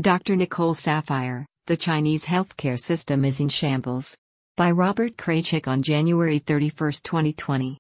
Dr. Nicole Saphier, The Chinese Healthcare System is in Shambles. By Robert Kraychik on January 31, 2020.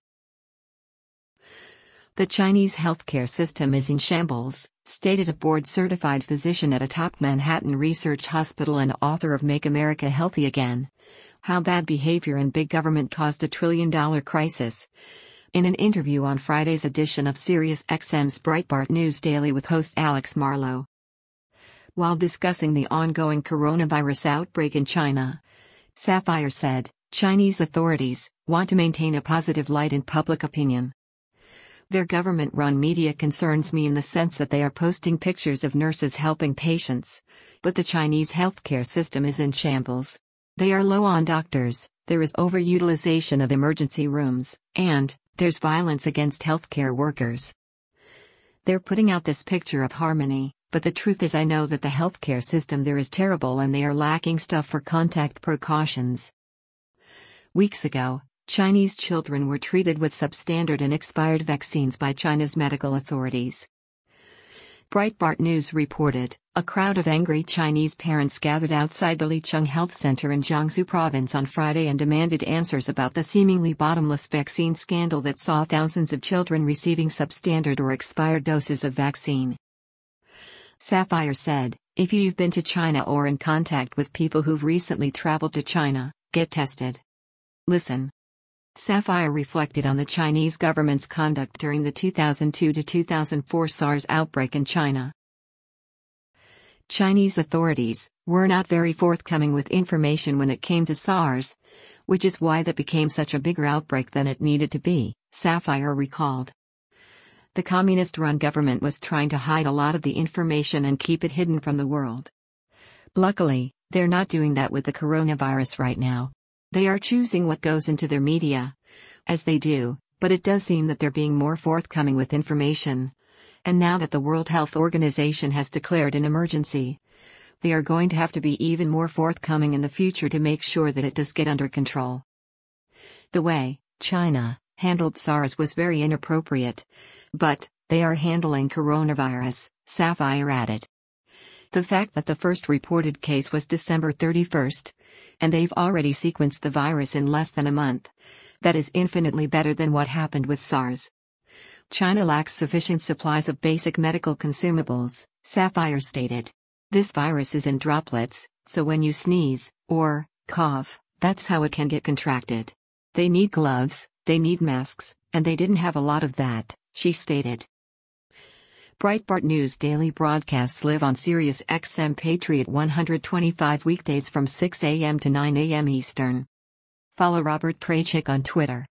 The Chinese healthcare system is in shambles, stated a board-certified physician at a top Manhattan research hospital and author of Make America Healthy Again: How Bad Behavior and Big Government Caused a Trillion-Dollar Crisis. In an interview on Friday's edition of SiriusXM's Breitbart News Daily with host Alex Marlow. While discussing the ongoing coronavirus outbreak in China, Saphier said, "Chinese authorities want to maintain a positive light in public opinion. Their government-run media concerns me in the sense that they are posting pictures of nurses helping patients. But the Chinese healthcare system is in shambles. They are low on doctors, there is overutilization of emergency rooms, and there's violence against healthcare workers. They're putting out this picture of harmony, but the truth is I know that the healthcare system there is terrible and they are lacking stuff for contact precautions." Weeks ago, Chinese children were treated with substandard and expired vaccines by China's medical authorities. Breitbart News reported, a crowd of angry Chinese parents gathered outside the Licheng Health Center in Jiangsu Province on Friday and demanded answers about the seemingly bottomless vaccine scandal that saw thousands of children receiving substandard or expired doses of vaccine. Saphier said, "If you've been to China or in contact with people who've recently traveled to China, get tested. Listen." Saphier reflected on the Chinese government's conduct during the 2002 to 2004 SARS outbreak in China. Chinese authorities were not very forthcoming with information when it came to SARS, which is why that became such a bigger outbreak than it needed to be, Saphier recalled. The communist-run government was trying to hide a lot of the information and keep it hidden from the world. Luckily, they're not doing that with the coronavirus right now. They are choosing what goes into their media, as they do, but it does seem that they're being more forthcoming with information. And now that the World Health Organization has declared an emergency, they are going to have to be even more forthcoming in the future to make sure that it does get under control. The way China handled SARS was very inappropriate, but they are handling coronavirus, Saphier added. The fact that the first reported case was December 31st, and they've already sequenced the virus in less than a month, that is infinitely better than what happened with SARS. China lacks sufficient supplies of basic medical consumables, Saphier stated. This virus is in droplets, so when you sneeze, or cough, that's how it can get contracted. They need gloves, they need masks, and they didn't have a lot of that, she stated. Breitbart News Daily broadcasts live on SiriusXM Patriot 125 weekdays from 6 a.m. to 9 a.m. Eastern. Follow Robert Kraychik on Twitter.